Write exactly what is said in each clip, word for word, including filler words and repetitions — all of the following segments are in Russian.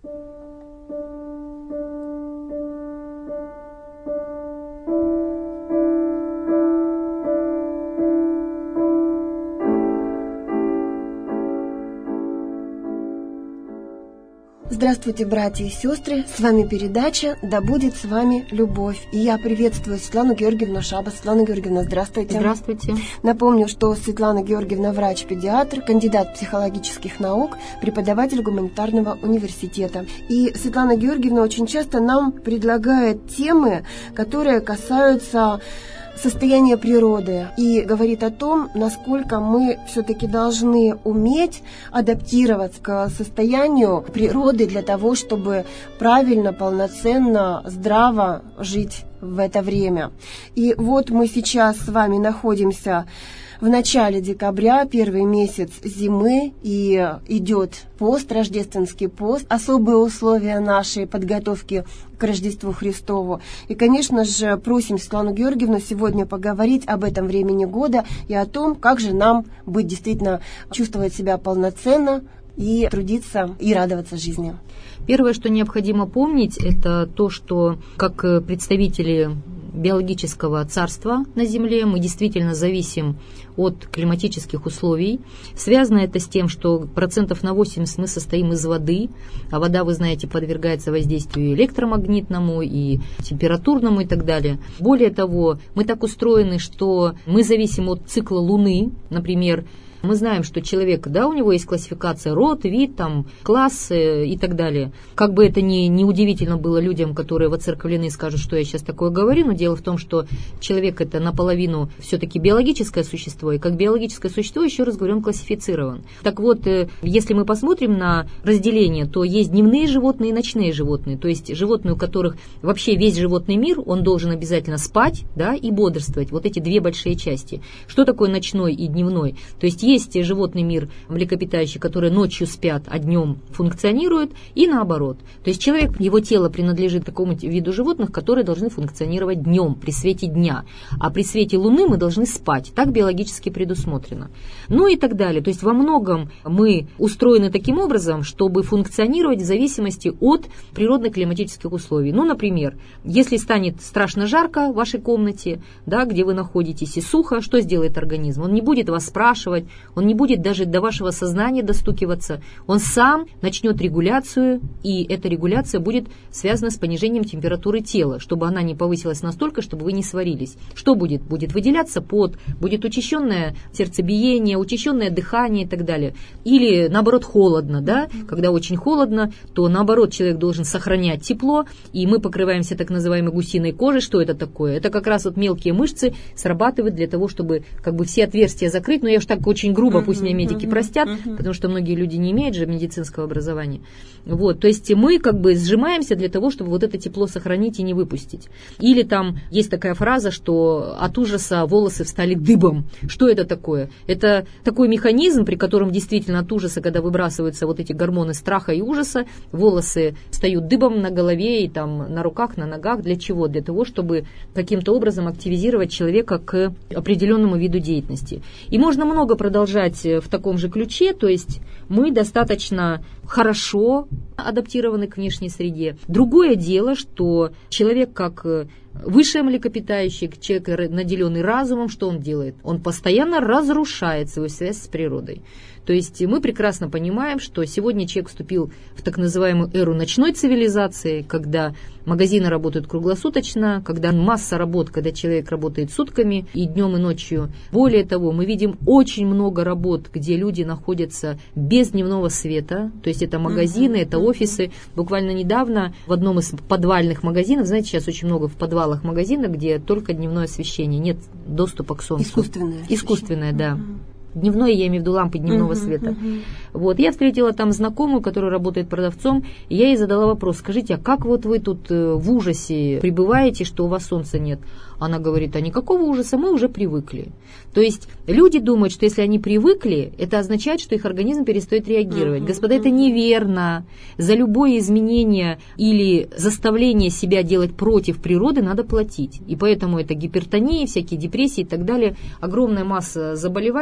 Здравствуйте, братья и сестры, с вами передача «Да будет с вами любовь». И я приветствую Светлану Георгиевну Шабас. Светлана Георгиевна, здравствуйте. Здравствуйте. Напомню, что Светлана Георгиевна врач-педиатр, кандидат психологических наук, преподаватель гуманитарного университета. И Светлана Георгиевна очень часто нам предлагает темы, которые касаются состояние природы и говорит о том, насколько мы все-таки должны уметь адаптироваться к состоянию природы для того, чтобы правильно, полноценно, здраво жить в это время. И вот мы сейчас с вами находимся в начале декабря, первый месяц зимы, и идет пост, рождественский пост, особые условия нашей подготовки к Рождеству Христову. И, конечно же, просим Светлану Георгиевну сегодня поговорить об этом времени года и о том, как же нам быть действительно, чувствовать себя полноценно и трудиться, и радоваться жизни. Первое, что необходимо помнить, это то, что как представители биологического царства на Земле мы действительно зависим от климатических условий. Связано это с тем, что процентов на восемьдесят мы состоим из воды, а вода, вы знаете, подвергается воздействию электромагнитному и температурному и так далее. Более того, мы так устроены, что мы зависим от цикла Луны, например. Мы знаем, что человек, да, у него есть классификация род, вид, там, класс э, и так далее. Как бы это ни, ни удивительно было людям, которые воцерковлены, скажут, что я сейчас такое говорю, но дело в том, что человек это наполовину все-таки биологическое существо, и как биологическое существо, еще раз говорю, он классифицирован. Так вот, э, если мы посмотрим на разделение, то есть дневные животные и ночные животные, то есть животные, у которых вообще весь животный мир, он должен обязательно спать, да, и бодрствовать. Вот эти две большие части. Что такое ночной и дневной? То есть есть животный мир млекопитающие, которые ночью спят, а днем функционируют, и наоборот. То есть человек, его тело принадлежит такому виду животных, которые должны функционировать днем, при свете дня. А при свете Луны мы должны спать. Так биологически предусмотрено. Ну и так далее. То есть во многом мы устроены таким образом, чтобы функционировать в зависимости от природных климатических условий. Ну, например, если станет страшно жарко в вашей комнате, да, где вы находитесь, и сухо, что сделает организм? Он не будет вас спрашивать, он не будет даже до вашего сознания достукиваться, он сам начнет регуляцию, и эта регуляция будет связана с понижением температуры тела, чтобы она не повысилась настолько, чтобы вы не сварились. Что будет? Будет выделяться пот, будет учащенное сердцебиение, учащенное дыхание и так далее. Или наоборот холодно, да? Когда очень холодно, то наоборот человек должен сохранять тепло, и мы покрываемся так называемой гусиной кожей. Что это такое? Это как раз вот мелкие мышцы срабатывают для того, чтобы как бы все отверстия закрыть, но я уж так очень грубо, пусть меня медики простят, потому что многие люди не имеют же медицинского образования. Вот, то есть мы как бы сжимаемся для того, чтобы вот это тепло сохранить и не выпустить. Или там есть такая фраза, что от ужаса волосы встали дыбом. Что это такое? Это такой механизм, при котором действительно от ужаса, когда выбрасываются вот эти гормоны страха и ужаса, волосы встают дыбом на голове и там на руках, на ногах. Для чего? Для того, чтобы каким-то образом активизировать человека к определенному виду деятельности. И можно много продолжать в таком же ключе, то есть мы достаточно хорошо адаптированы к внешней среде. Другое дело, что человек как высшее млекопитающее, человек, наделенный разумом, что он делает? Он постоянно разрушает свою связь с природой. То есть мы прекрасно понимаем, что сегодня человек вступил в так называемую эру ночной цивилизации, когда магазины работают круглосуточно, когда масса работ, когда человек работает сутками и днем, и ночью. Более того, мы видим очень много работ, где люди находятся без дневного света, то есть это магазины, uh-huh, это офисы. Буквально недавно в одном из подвальных магазинов, знаете, сейчас очень много в подвалах магазинов, где только дневное освещение, нет доступа к солнцу. Искусственное. Искусственное, да. Uh-huh. Дневное, я имею в виду лампы дневного uh-huh, света. Uh-huh. Вот, я встретила там знакомую, которая работает продавцом, и я ей задала вопрос: скажите, а как вот вы тут в ужасе пребываете, что у вас солнца нет? Она говорит: а никакого ужаса, мы уже привыкли. То есть люди думают, что если они привыкли, это означает, что их организм перестает реагировать. Uh-huh, Господа, uh-huh. это неверно. За любое изменение или заставление себя делать против природы надо платить. И поэтому это гипертония, всякие депрессии и так далее, огромная масса заболеваний.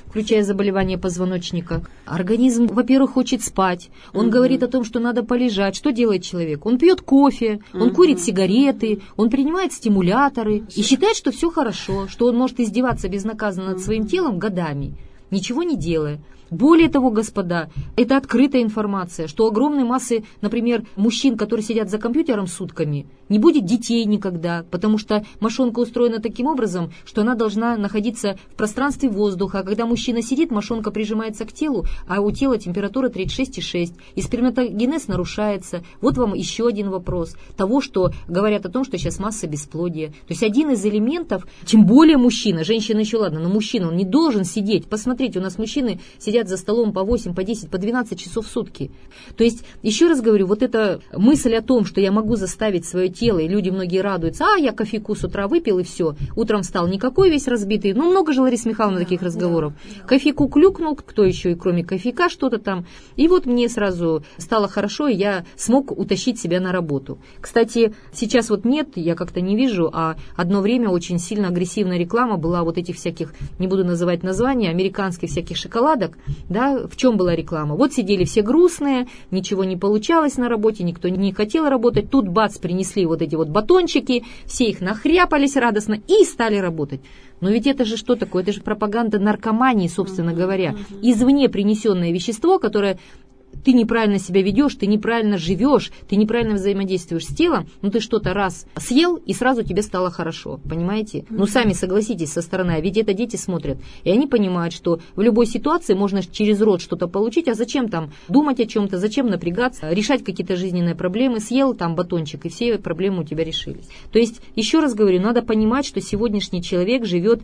включая заболевания позвоночника. Организм, во-первых, хочет спать. Он угу. говорит о том, что надо полежать. Что делает человек? Он пьет кофе, он угу. курит сигареты, он принимает стимуляторы и считает, что все хорошо, что он может издеваться безнаказанно над своим телом годами, ничего не делая. Более того, господа, это открытая информация, что огромной массы, например, мужчин, которые сидят за компьютером сутками, не будет детей никогда, потому что мошонка устроена таким образом, что она должна находиться в пространстве воздуха. А когда мужчина сидит, мошонка прижимается к телу, а у тела температура тридцать шесть и шесть, и сперматогенез нарушается. Вот вам еще один вопрос того, что говорят о том, что сейчас масса бесплодия. То есть один из элементов, тем более мужчина, женщина еще ладно, но мужчина, он не должен сидеть. Посмотрите, у нас мужчины сидят за столом по восемь, по десять, по двенадцать часов в сутки. То есть, еще раз говорю, вот эта мысль о том, что я могу заставить свое тело, и люди многие радуются, а я кофейку с утра выпил и все, утром встал никакой весь разбитый, ну много же, Лариса Михайловна, таких разговоров. Кофейку клюкнул, кто еще и кроме кофейка что-то там, и вот мне сразу стало хорошо, и я смог утащить себя на работу. Кстати, сейчас вот нет, я как-то не вижу, а одно время очень сильно агрессивная реклама была вот этих всяких, не буду называть названия, американских всяких шоколадок. Да, в чем была реклама? Вот сидели все грустные, ничего не получалось на работе, никто не хотел работать. Тут бац, принесли вот эти вот батончики, все их нахряпались радостно и стали работать. Но ведь это же что такое? Это же пропаганда наркомании, собственно говоря. Извне принесенное вещество, которое... Ты неправильно себя ведешь, ты неправильно живешь, ты неправильно взаимодействуешь с телом, ну ты что-то раз съел, и сразу тебе стало хорошо, понимаете? Ну сами согласитесь со стороны, а ведь это дети смотрят, и они понимают, что в любой ситуации можно через рот что-то получить, а зачем там думать о чем-то, зачем напрягаться, решать какие-то жизненные проблемы, съел там батончик, и все проблемы у тебя решились. То есть, еще раз говорю, надо понимать, что сегодняшний человек живет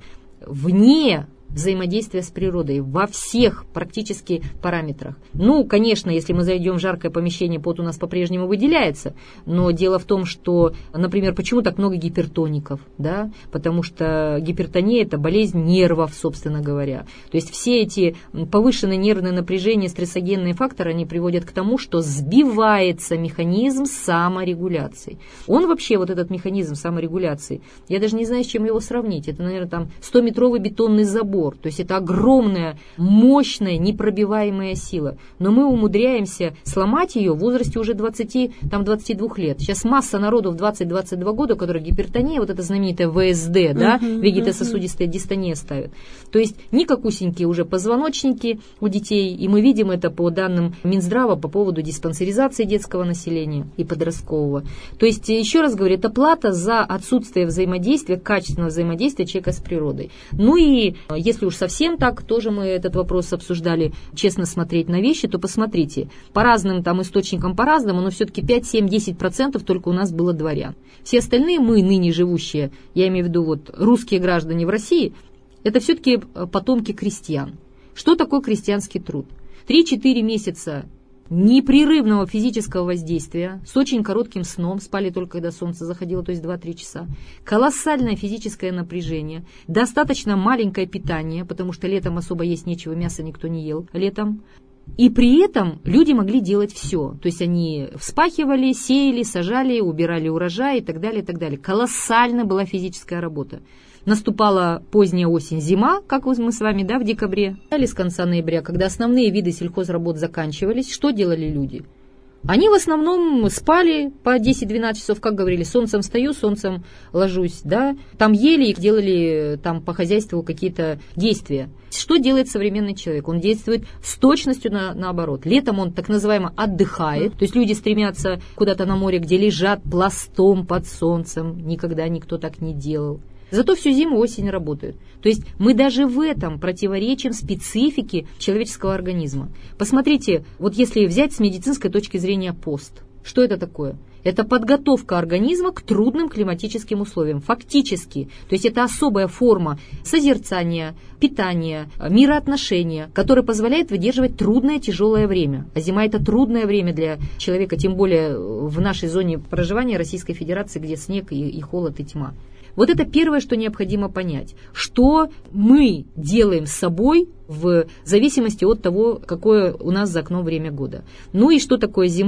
вне взаимодействия с природой во всех практически параметрах. Ну, конечно, если мы зайдем в жаркое помещение, пот у нас по-прежнему выделяется, но дело в том, что, например, почему так много гипертоников, да? Потому что гипертония – это болезнь нервов, собственно говоря. То есть все эти повышенные нервные напряжения, стрессогенные факторы, они приводят к тому, что сбивается механизм саморегуляции. Он вообще, вот этот механизм саморегуляции, я даже не знаю, с чем его сравнить. Это, наверное, там стометровый бетонный забор. То есть это огромная, мощная, непробиваемая сила. Но мы умудряемся сломать ее в возрасте уже двадцати, там, двадцати двух лет. Сейчас масса народу в двадцать-двадцать два года, у которых гипертония, вот это знаменитое вэ эс дэ, uh-huh, да, вегетососудистая uh-huh. дистония ставят. То есть никакусенькие уже позвоночники у детей, и мы видим это по данным Минздрава по поводу диспансеризации детского населения и подросткового. То есть, еще раз говорю, это плата за отсутствие взаимодействия, качественного взаимодействия человека с природой. Ну и если уж совсем так, тоже мы этот вопрос обсуждали, честно смотреть на вещи, то посмотрите, по разным там источникам по-разному, но все-таки пять, семь, десять процентов только у нас было дворян. Все остальные мы, ныне живущие, я имею в виду вот русские граждане в России, это все-таки потомки крестьян. Что такое крестьянский труд? Три-четыре месяца непрерывного физического воздействия с очень коротким сном, спали только когда солнце заходило, то есть два-три часа, колоссальное физическое напряжение, достаточно маленькое питание, потому что летом особо есть нечего, мясо никто не ел летом, и при этом люди могли делать все, то есть они вспахивали, сеяли, сажали, убирали урожай и так далее, и так далее. Колоссальная была физическая работа. Наступала поздняя осень, зима, как мы с вами, да, в декабре, или с конца ноября, когда основные виды сельхозработ заканчивались, что делали люди? Они в основном спали по десять-двенадцать часов, как говорили, солнцем встаю, солнцем ложусь, да, там ели и делали там по хозяйству какие-то действия. Что делает современный человек? Он действует с точностью на, наоборот. Летом он так называемо отдыхает, то есть люди стремятся куда-то на море, где лежат пластом под солнцем, никогда никто так не делал. Зато всю зиму, осень работают. То есть мы даже в этом противоречим специфике человеческого организма. Посмотрите, вот если взять с медицинской точки зрения пост, что это такое? Это подготовка организма к трудным климатическим условиям, фактически. То есть это особая форма созерцания, питания, мироотношения, которая позволяет выдерживать трудное, тяжелое время. А зима – это трудное время для человека, тем более в нашей зоне проживания Российской Федерации, где снег и, и холод, и тьма. Вот это первое, что необходимо понять, что мы делаем с собой в зависимости от того, какое у нас за окном время года. Ну и что такое зима?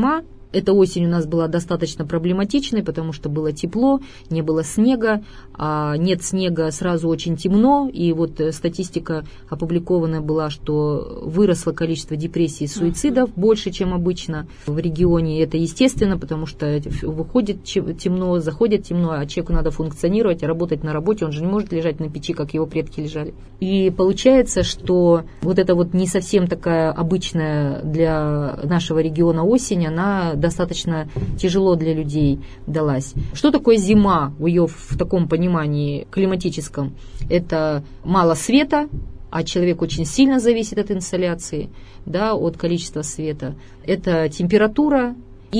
Эта осень у нас была достаточно проблематичной, потому что было тепло, не было снега, а нет снега, сразу очень темно, и вот статистика опубликованная была, что выросло количество депрессий и суицидов больше, чем обычно в регионе. Это естественно, потому что выходит темно, заходит темно, а человеку надо функционировать, работать на работе, он же не может лежать на печи, как его предки лежали. И получается, что вот эта вот не совсем такая обычная для нашего региона осень, она достаточно тяжело для людей далась. Что такое зима в ее в таком понимании климатическом? Это мало света, а человек очень сильно зависит от инсоляции, да, от количества света. Это температура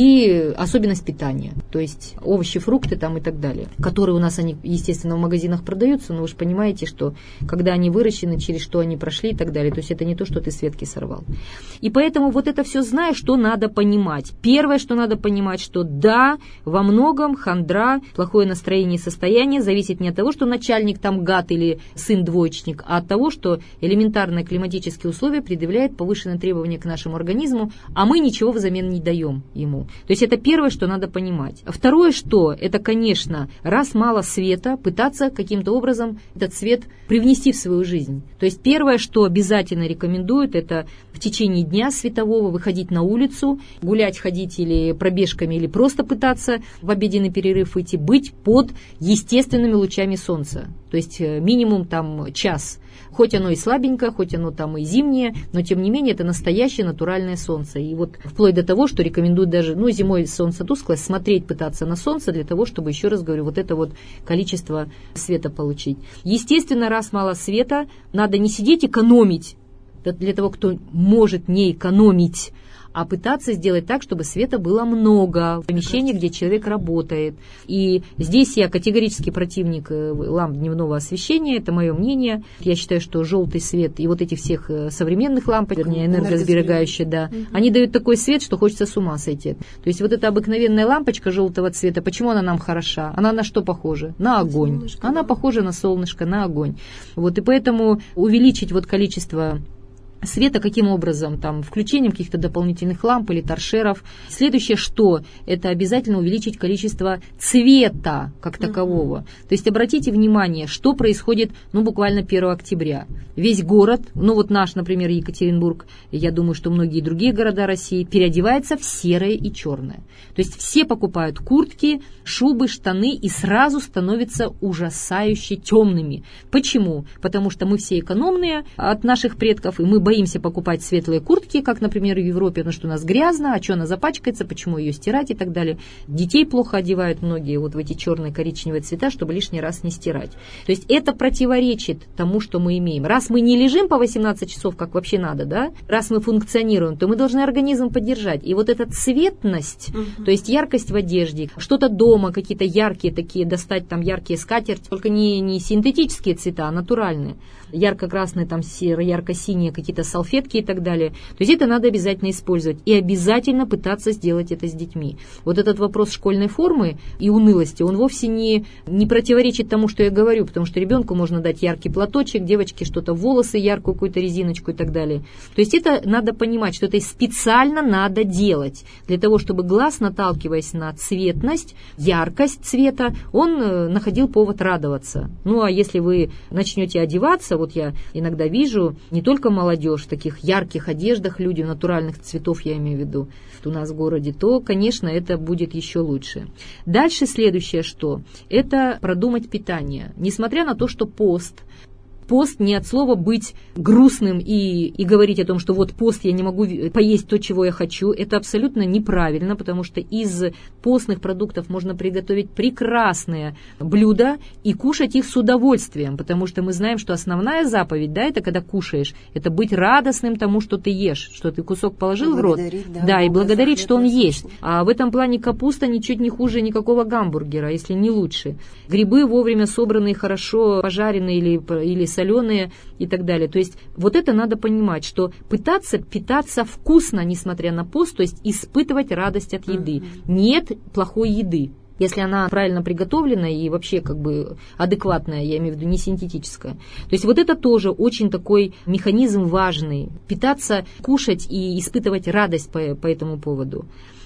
и особенность питания, то есть овощи, фрукты там и так далее, которые у нас, они, естественно, в магазинах продаются, но вы же понимаете, что когда они выращены, через что они прошли и так далее, то есть это не то, что ты с ветки сорвал. И поэтому вот это все зная, что надо понимать. Первое, что надо понимать, что да, во многом хандра, плохое настроение и состояние зависит не от того, что начальник там гад или сын-двоечник, а от того, что элементарные климатические условия предъявляют повышенные требования к нашему организму, а мы ничего взамен не даем ему. То есть это первое, что надо понимать. Второе, что это, конечно, раз мало света, пытаться каким-то образом этот свет привнести в свою жизнь. То есть первое, что обязательно рекомендуют, это в течение дня светового выходить на улицу, гулять, ходить или пробежками, или просто пытаться в обеденный перерыв выйти, быть под естественными лучами солнца. То есть минимум там час. Хоть оно и слабенькое, хоть оно там и зимнее, но тем не менее это настоящее натуральное солнце. И вот вплоть до того, что рекомендуют даже, ну, зимой солнце тусклое, смотреть, пытаться на солнце для того, чтобы, еще раз говорю, вот это вот количество света получить. Естественно, раз мало света, надо не сидеть экономить, для того, кто может не экономить, а пытаться сделать так, чтобы света было много в помещении, где человек работает. И здесь я категорически противник ламп дневного освещения, это мое мнение. Я считаю, что желтый свет и вот этих всех современных ламп, вернее, энергосберегающие, да, угу. они дают такой свет, что хочется с ума сойти. То есть вот эта обыкновенная лампочка желтого цвета, почему она нам хороша? Она на что похожа? На огонь. Солнышко, она да. похожа на солнышко, на огонь. Вот, и поэтому увеличить вот количество света каким образом? Там, включением каких-то дополнительных ламп или торшеров. Следующее, что? Это обязательно увеличить количество цвета как такового. Mm-hmm. То есть обратите внимание, что происходит, ну, буквально первого октября. Весь город, ну вот наш, например, Екатеринбург, я думаю, что многие другие города России, переодевается в серое и черное. То есть все покупают куртки, шубы, штаны и сразу становятся ужасающе темными. Почему? Потому что мы все экономные от наших предков, и мы боимся покупать светлые куртки, как, например, в Европе, потому что у нас грязно, а что она запачкается, почему ее стирать и так далее. Детей плохо одевают многие вот в эти черные коричневые цвета, чтобы лишний раз не стирать. То есть это противоречит тому, что мы имеем. Раз мы не лежим по восемнадцать часов, как вообще надо, да, раз мы функционируем, то мы должны организм поддержать. И вот эта цветность, угу. то есть яркость в одежде, что-то дома, какие-то яркие такие, достать там яркие скатерти, только не, не синтетические цвета, а натуральные. Ярко-красные, там серо, ярко-синие какие-то салфетки и так далее. То есть это надо обязательно использовать. И обязательно пытаться сделать это с детьми. Вот этот вопрос школьной формы и унылости, он вовсе не, не противоречит тому, что я говорю, потому что ребенку можно дать яркий платочек, девочке что-то в волосы, яркую какую-то резиночку и так далее. То есть это надо понимать, что это специально надо делать. Для того, чтобы глаз, наталкиваясь на цветность, яркость цвета, он находил повод радоваться. Ну а если вы начнете одеваться, вот я иногда вижу не только молодежь в таких ярких одеждах, люди натуральных цветов, я имею в виду, у нас в городе, то, конечно, это будет еще лучше. Дальше следующее что? Это продумать питание. Несмотря на то, что пост, пост не от слова быть грустным и, и говорить о том, что вот пост, я не могу поесть то, чего я хочу. Это абсолютно неправильно, потому что из постных продуктов можно приготовить прекрасные блюда и кушать их с удовольствием, потому что мы знаем, что основная заповедь, да, это когда кушаешь, это быть радостным тому, что ты ешь, что ты кусок положил в рот, да, да, и благодарить, что он есть. А в этом плане капуста ничуть не хуже никакого гамбургера, если не лучше. Грибы вовремя собранные, хорошо пожаренные или, или соленые и так далее. То есть вот это надо понимать, что пытаться питаться вкусно, несмотря на пост, то есть испытывать радость от еды. Mm-hmm. Нет плохой еды, если она правильно приготовлена и вообще как бы адекватная, я имею в виду не синтетическая. То есть вот это тоже очень такой механизм важный. Питаться, кушать и испытывать радость по, по этому поводу.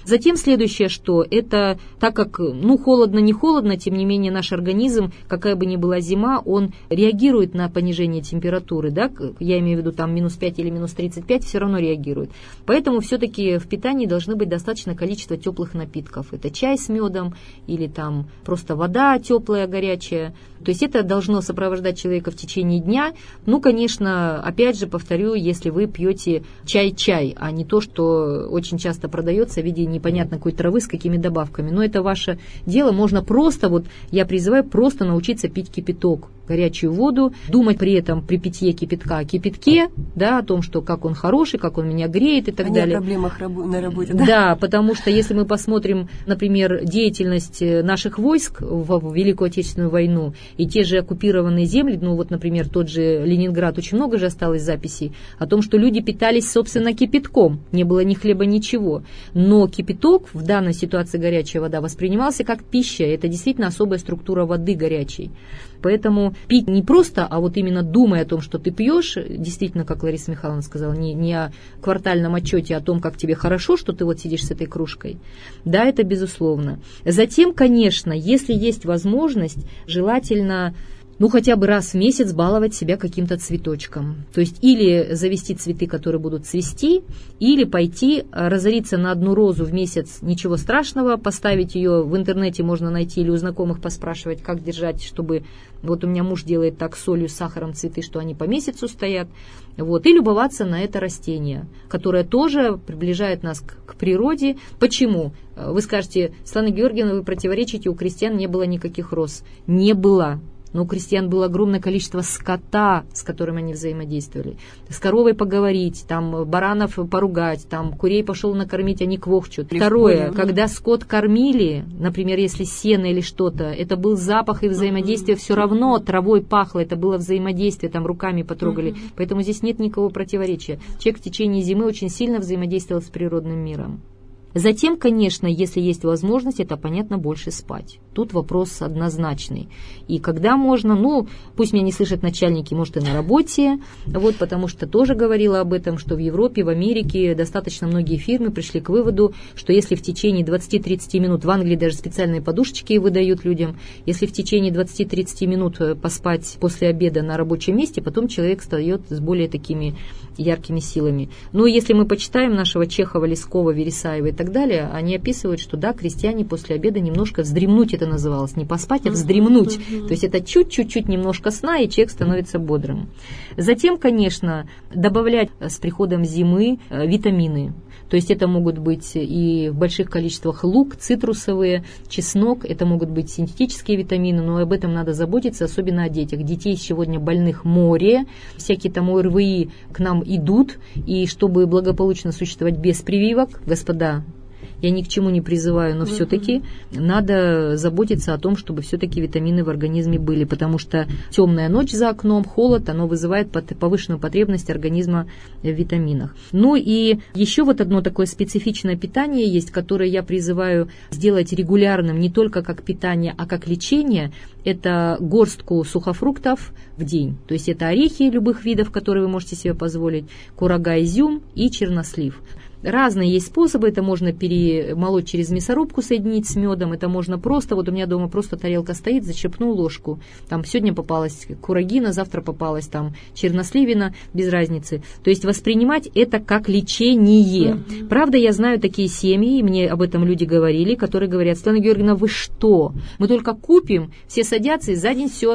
Затем следующее, что это, так как, ну, холодно, не холодно, тем не менее наш организм, какая бы ни была зима, он реагирует на понижение температуры, да, я имею в виду там минус пять или минус тридцать пять, все равно реагирует. Поэтому все-таки в питании должны быть достаточное количество теплых напитков. Это чай с медом или там просто вода теплая, горячая. То есть это должно сопровождать человека в течение дня. Ну, конечно, опять же повторю, если вы пьете чай-чай, а не то, что очень часто продается в виде непонятно какой травы с какими добавками. Но это ваше дело. Можно просто, вот я призываю просто научиться пить кипяток, горячую воду, думать при этом при питье кипятка о кипятке, да, о том, что как он хороший, как он меня греет и так а далее. Не о проблемах рабо- на работе. Да? Да, потому что если мы посмотрим, например, деятельность наших войск в Великую Отечественную войну и те же оккупированные земли, ну вот, например, тот же Ленинград, очень много же осталось записей о том, что люди питались, собственно, кипятком, не было ни хлеба, ничего. Но кипяток, в данной ситуации горячая вода, воспринимался как пища, это действительно особая структура воды горячей. Поэтому пить не просто, а вот именно думая о том, что ты пьешь, действительно, как Лариса Михайловна сказала, не, не о квартальном отчете, а о том, как тебе хорошо, что ты вот сидишь с этой кружкой. Да, это безусловно. Затем, конечно, если есть возможность, желательно, ну, хотя бы раз в месяц баловать себя каким-то цветочком. То есть или завести цветы, которые будут цвести, или пойти разориться на одну розу в месяц, ничего страшного, поставить ее в интернете можно найти или у знакомых поспрашивать, как держать, чтобы... Вот у меня муж делает так с солью, с сахаром цветы, что они по месяцу стоят. Вот, и любоваться на это растение, которое тоже приближает нас к, к природе. Почему? Вы скажете, Светлана Георгиевна, вы противоречите, у крестьян не было никаких роз. Не было. Но у крестьян было огромное количество скота, с которым они взаимодействовали. С коровой поговорить, там баранов поругать, там курей пошел накормить, они квохчут. Второе, когда скот кормили, например, если сено или что-то, это был запах и взаимодействие, все равно травой пахло, это было взаимодействие, там руками потрогали. Поэтому здесь нет никакого противоречия. Человек в течение зимы очень сильно взаимодействовал с природным миром. Затем, конечно, если есть возможность, это, понятно, больше спать. Тут вопрос однозначный. И когда можно, ну, пусть меня не слышат начальники, может, и на работе, вот, потому что тоже говорила об этом, что в Европе, в Америке достаточно многие фирмы пришли к выводу, что если в течение двадцати-тридцати минут, в Англии даже специальные подушечки выдают людям, если в течение двадцати-тридцати минут поспать после обеда на рабочем месте, потом человек встает с более такими яркими силами. Ну, если мы почитаем нашего Чехова, Лескова, Вересаева и так далее, они описывают, что да, крестьяне после обеда немножко вздремнуть, это называлось, не поспать, а вздремнуть. То есть это чуть-чуть немножко сна, и человек становится бодрым. Затем, конечно, добавлять с приходом зимы витамины. То есть это могут быть и в больших количествах лук, цитрусовые, чеснок, это могут быть синтетические витамины, но об этом надо заботиться, особенно о детях. Детей сегодня больных море, всякие там ОРВИ к нам идут, и чтобы благополучно существовать без прививок, господа, я ни к чему не призываю, но все-таки надо заботиться о том, чтобы все-таки витамины в организме были, потому что темная ночь за окном, холод, оно вызывает повышенную потребность организма в витаминах. Ну и еще вот одно такое специфичное питание есть, которое я призываю сделать регулярным не только как питание, а как лечение. Это горстку сухофруктов в день. То есть это орехи любых видов, которые вы можете себе позволить, курага, изюм и чернослив. Разные есть способы, это можно перемолоть через мясорубку, соединить с медом, это можно просто, вот у меня дома просто тарелка стоит, зачерпнул ложку, там сегодня попалась курагина, завтра попалась там черносливина, без разницы. То есть воспринимать это как лечение. Mm-hmm. Правда, я знаю такие семьи, и мне об этом люди говорили, которые говорят: Светлана Георгиевна, вы что? Мы только купим, все садятся и за день все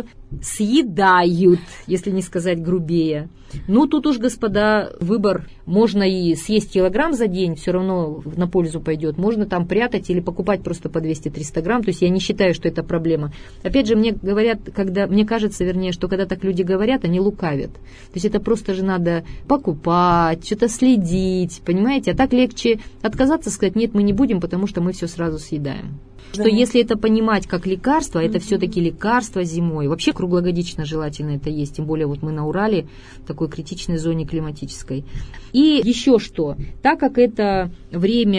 съедают, если не сказать грубее. Ну, тут уж, господа, выбор. Можно и съесть килограмм за день, все равно на пользу пойдет. Можно там прятать или покупать просто по двести-триста грамм. То есть я не считаю, что это проблема. Опять же, мне говорят, когда, мне кажется, вернее, что когда так люди говорят, они лукавят. То есть это просто же надо покупать, что-то следить, понимаете? А так легче отказаться, сказать: нет, мы не будем, потому что мы все сразу съедаем. Что да. Если это понимать как лекарство, это mm-hmm. все-таки лекарство зимой. Вообще круглогодично желательно это есть, тем более вот мы на Урале, в такой критичной зоне климатической. И еще что, так как это время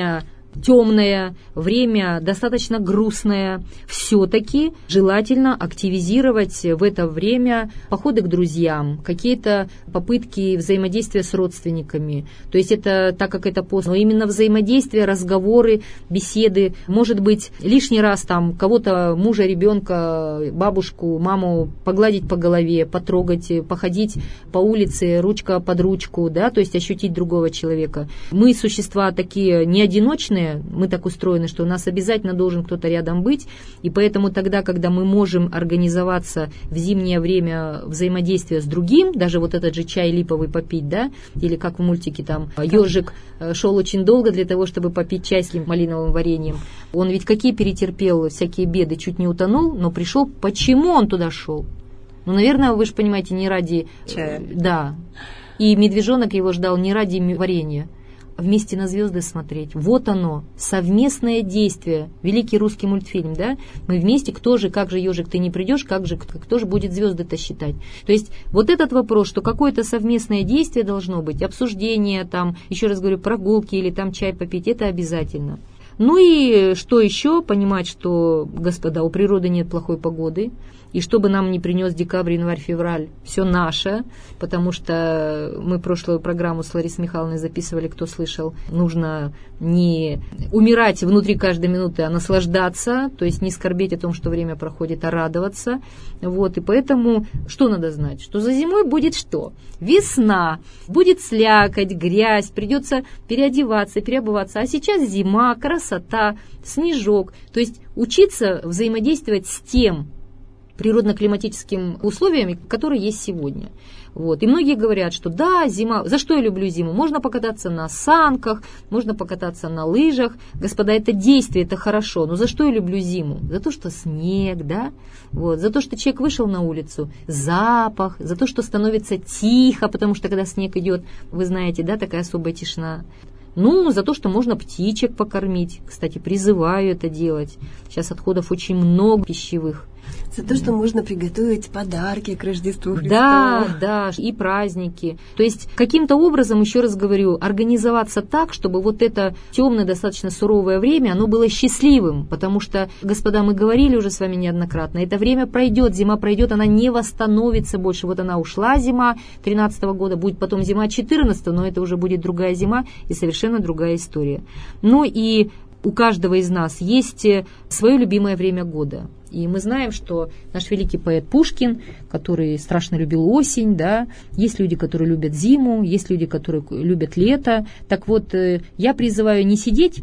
темное, время достаточно грустное, все-таки желательно активизировать в это время походы к друзьям, какие-то попытки взаимодействия с родственниками. То есть это, так как это пост, но именно взаимодействие, разговоры, беседы, может быть, лишний раз там кого-то, мужа, ребенка, бабушку, маму погладить по голове, потрогать, походить по улице, ручка под ручку, да, то есть ощутить другого человека. Мы существа такие не одиночные, мы так устроены, что у нас обязательно должен кто-то рядом быть, и поэтому тогда, когда мы можем организоваться в зимнее время взаимодействия с другим, даже вот этот же чай липовый попить, да, или как в мультике там ежик шел очень долго для того, чтобы попить чай с малиновым вареньем. Он ведь какие перетерпел всякие беды, чуть не утонул, но пришел. Почему он туда шел? Ну, наверное, вы же понимаете, не ради чая. Да. И медвежонок его ждал не ради варенья. Вместе на звезды смотреть. Вот оно, совместное действие. Великий русский мультфильм, да? Мы вместе, кто же, как же, ежик, ты не придешь, как же, кто же будет звезды-то считать? То есть вот этот вопрос, что какое-то совместное действие должно быть, обсуждение, там, еще раз говорю, прогулки или там чай попить, это обязательно. Ну и что еще? Понимать, что, господа, у природы нет плохой погоды. И что бы нам не принес декабрь, январь, февраль, все наше, потому что мы прошлую программу с Ларисой Михайловной записывали, кто слышал, нужно не умирать внутри каждой минуты, а наслаждаться, то есть не скорбеть о том, что время проходит, а радоваться. Вот, и поэтому что надо знать? Что за зимой будет что? Весна, будет слякоть, грязь, придется переодеваться, переобуваться, а сейчас зима, красота, снежок, то есть учиться взаимодействовать с тем природно-климатическим условиями, которые есть сегодня. Вот. И многие говорят, что да, зима, за что я люблю зиму? Можно покататься на санках, можно покататься на лыжах. Господа, это действие, это хорошо, но за что я люблю зиму? За то, что снег, да? Вот. За то, что человек вышел на улицу, запах, за то, что становится тихо, потому что когда снег идет, вы знаете, да, такая особая тишина. Ну, за то, что можно птичек покормить. Кстати, призываю это делать. Сейчас отходов очень много пищевых. За то, что можно приготовить подарки к Рождеству Христову. Да, да, и праздники. То есть каким-то образом, еще раз говорю, организоваться так, чтобы вот это темное, достаточно суровое время, оно было счастливым. Потому что, господа, мы говорили уже с вами неоднократно, это время пройдет, зима пройдет, она не восстановится больше. Вот она ушла, зима тринадцатого года, будет потом зима четырнадцатого, но это уже будет другая зима и совершенно другая история. Ну и у каждого из нас есть свое любимое время года. И мы знаем, что наш великий поэт Пушкин, который страшно любил осень, да, есть люди, которые любят зиму, есть люди, которые любят лето. Так вот, я призываю не сидеть,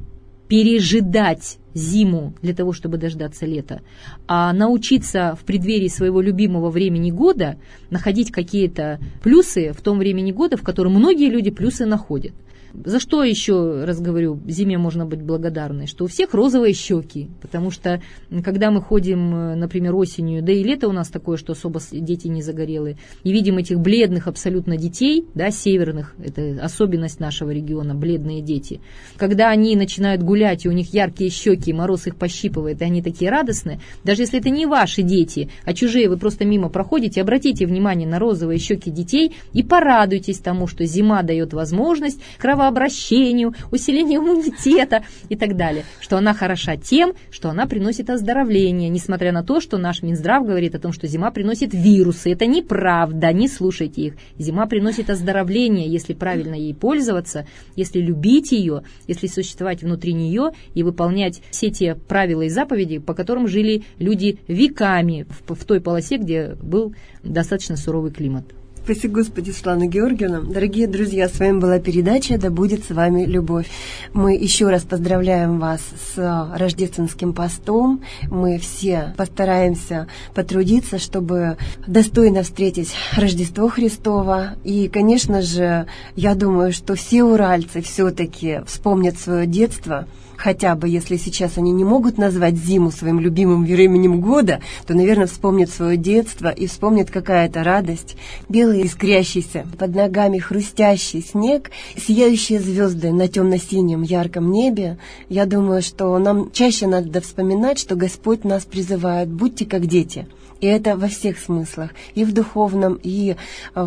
пережидать зиму для того, чтобы дождаться лета, а научиться в преддверии своего любимого времени года находить какие-то плюсы в том времени года, в котором многие люди плюсы находят. За что еще раз говорю, зиме можно быть благодарной? Что у всех розовые щеки, потому что когда мы ходим, например, осенью, да и лето у нас такое, что особо дети не загорелые, и видим этих бледных абсолютно детей, да, северных, это особенность нашего региона, бледные дети. Когда они начинают гулять, и у них яркие щеки, и мороз их пощипывает, и они такие радостные, даже если это не ваши дети, а чужие, вы просто мимо проходите, обратите внимание на розовые щеки детей и порадуйтесь тому, что зима дает возможность кровообращению, обращению, усилению иммунитета и так далее, что она хороша тем, что она приносит оздоровление, несмотря на то, что наш Минздрав говорит о том, что зима приносит вирусы. Это неправда, не слушайте их. Зима приносит оздоровление, если правильно ей пользоваться, если любить ее, если существовать внутри нее и выполнять все те правила и заповеди, по которым жили люди веками в, в той полосе, где был достаточно суровый климат. Спасибо, Господи, Светлана Георгиевна. Дорогие друзья, с вами была передача «Да будет с вами любовь». Мы еще раз поздравляем вас с рождественским постом. Мы все постараемся потрудиться, чтобы достойно встретить Рождество Христово. И, конечно же, я думаю, что все уральцы все-таки вспомнят свое детство. Хотя бы, если сейчас они не могут назвать зиму своим любимым временем года, то, наверное, вспомнят свое детство и вспомнят, какая это радость. Белый искрящийся, под ногами хрустящий снег, сияющие звезды на темно-синем ярком небе. Я думаю, что нам чаще надо вспоминать, что Господь нас призывает: будьте как дети. И это во всех смыслах, и в духовном, и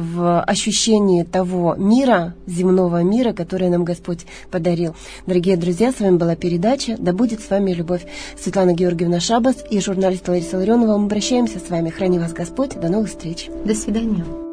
в ощущении того мира, земного мира, который нам Господь подарил. Дорогие друзья, с вами была передача «Да будет с вами любовь». Светлана Георгиевна Шабас и журналист Лариса Ларионова. Мы обращаемся с вами. Храни вас Господь. До новых встреч. До свидания.